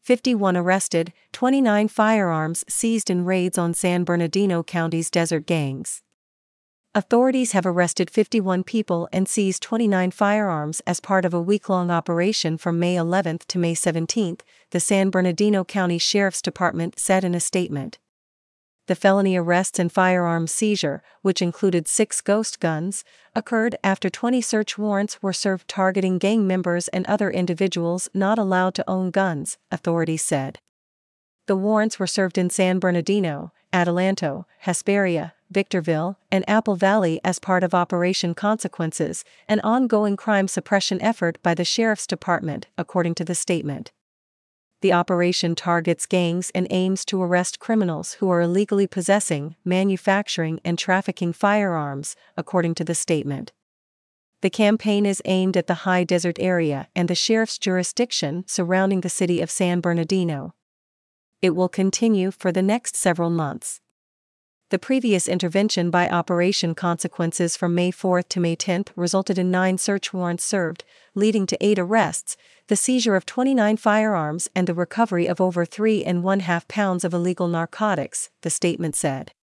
51 arrested, 29 firearms seized in raids on San Bernardino County's desert gangs. Authorities have arrested 51 people and seized 29 firearms as part of a week-long operation from May 11 to May 17, the San Bernardino County Sheriff's Department said in a statement. The felony arrests and firearms seizure, which included 6 ghost guns, occurred after 20 search warrants were served targeting gang members and other individuals not allowed to own guns, authorities said. The warrants were served in San Bernardino, Adelanto, Hesperia, Victorville, and Apple Valley as part of Operation Consequences, an ongoing crime suppression effort by the Sheriff's Department, according to the statement. The operation targets gangs and aims to arrest criminals who are illegally possessing, manufacturing, and trafficking firearms, according to the statement. The campaign is aimed at the high desert area and the sheriff's jurisdiction surrounding the city of San Bernardino. It will continue for the next several months. The previous intervention by Operation Consequences from May 4 to May 10 resulted in 9 search warrants served, leading to 8 arrests, the seizure of 29 firearms and the recovery of over 3.5 pounds of illegal narcotics, the statement said.